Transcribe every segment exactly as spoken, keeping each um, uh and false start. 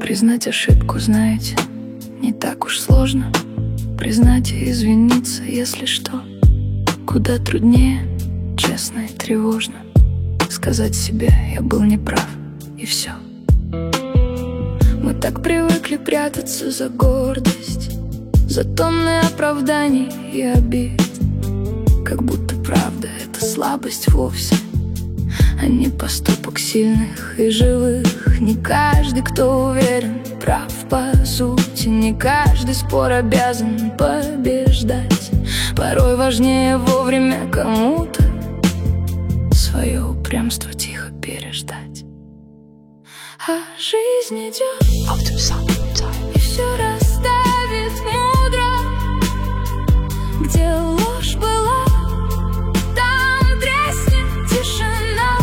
Признать ошибку, знаете, не так уж сложно. Признать и извиниться, если что. Куда труднее, честно и тревожно. Сказать себе, я был неправ, и все. Мы так привыкли прятаться за гордость, за тонны оправданий и обид. Как будто правда — это слабость вовсе, а не поступок сильных и живых. Не каждый, кто уверен, прав по сути. Не каждый спор обязан побеждать. Порой важнее вовремя кому-то свое упрямство тихо переждать. А жизнь идет и все расставит мудро. Где ложь была, там треснет тишина.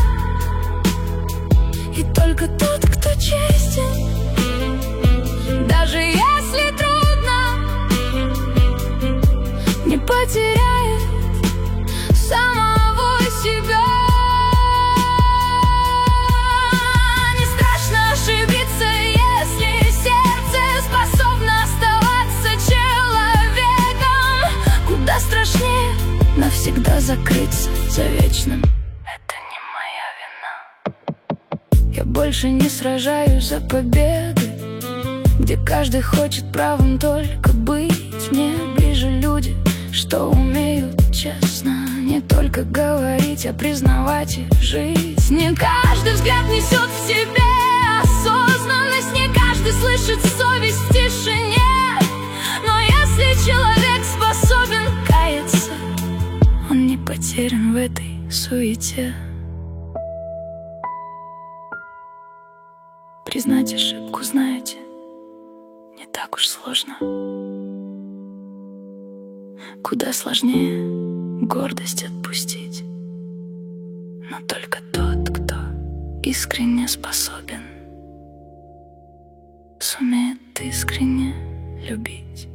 И только тот, кто честен, даже если трудно, не потеряет самого себя. Не страшно ошибиться, если сердце способно оставаться человеком. Куда страшнее навсегда закрыться за вечным. Это не моя вина. Я больше не сражаюсь за победы, где каждый хочет правым только быть. Мне ближе люди, что умеют честно не только говорить, а признавать и жить. Не каждый взгляд несет в себе осознанность, не каждый слышит совесть в тишине. Но если человек способен каяться, он не потерян в этой суете. Признать ошибку, знаете, не так уж сложно. Куда сложнее гордость отпустить. Но только тот, кто искренне способен, сумеет искренне любить.